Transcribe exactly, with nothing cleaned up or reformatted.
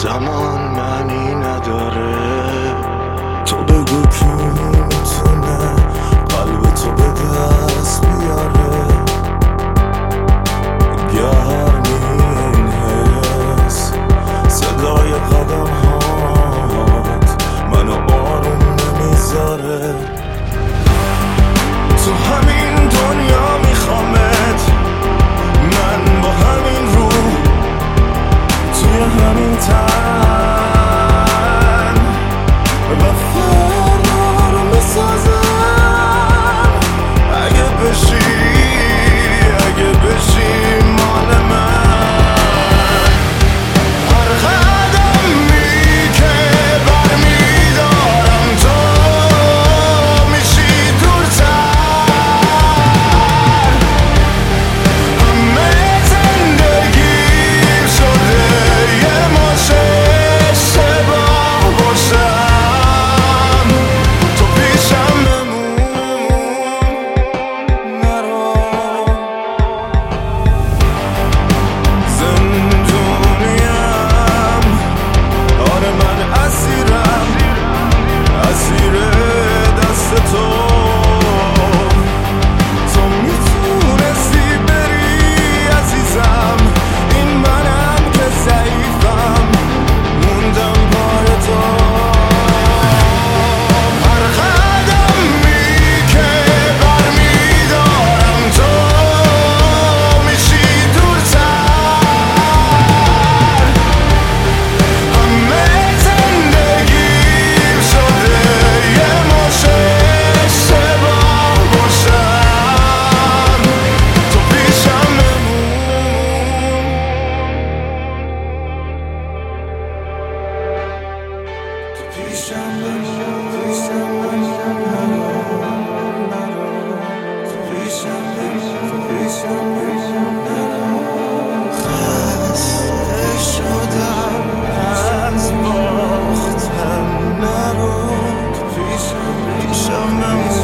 زمان معنی نداره. تو بگو کی میتونه قلب تو به دست بیاره، گرمی این حس صدای قدم هات منو آروم نمیذاره. تو همین دنیا میخوامت، من با همین رو توی همین تن و فردا رو میسازم. اگه بشی اگه بشی مال من، هر قدمی که برمیدارم تو میشی دورتر. همه زندگیم شده یه ماشه اشتباه باشم. تو پیشم بمون نرو، زندونیم. آره من اسیرم، اسیر دست تو. تو میتونستی بری عزیزم، این منم که ضعیفم موندم پای تو. هر قدمی که برمیدارم تو میشی دورتر. همه زندگیم شده یه ماشه اشتباه باشم. تو پیشم بمون، تو پیشم بمون، تو پیشم بمون، پیشم بمون. خسته شدم از باختن، نرو تو پیشم پیشم بمون.